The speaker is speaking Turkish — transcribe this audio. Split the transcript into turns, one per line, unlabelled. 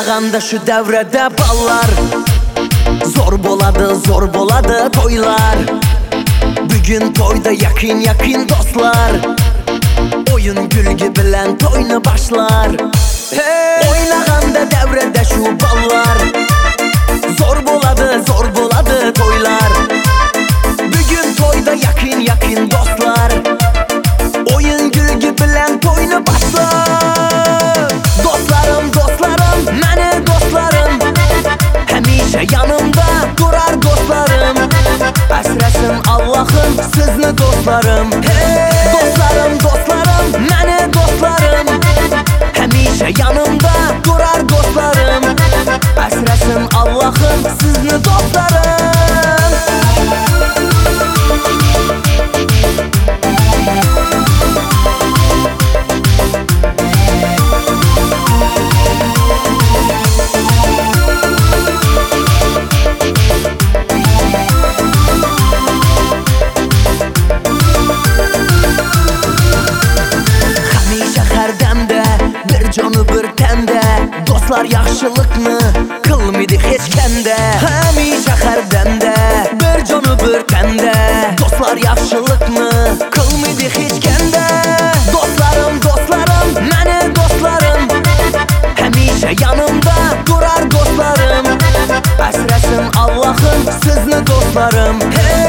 Oynaganda şu devrede ballar, zor boladı toylar. Bugün toyda yakın dostlar, oyun gülgü bilen toynu başlar. Oynaganda devrede şu ballar, zor boladı toylar. Bugün toyda yakın dostlar, oyun gülgü bilen toynu başlar. Dostlarım, meni dostlarım, hemişe yanımda durar dostlarım. Əsrəsin Allah'ım sizni dostlarım. Dostlarım, meni dostlarım, hemişe yanımda durar dostlarım. Əsrəsin Allah'ım sizni dostlarım. Canı bir tende, dostlar yaxşılıkını kılmıydı heç kəndə. Həmişə hərdəmdə, bir canı bir tende, dostlar yaxşılıkını kılmıydı heç kəndə. Dostlarım, məni dostlarım, həmişə yanımda durar dostlarım. Əsrəsin Allah'ım sizni dostlarım.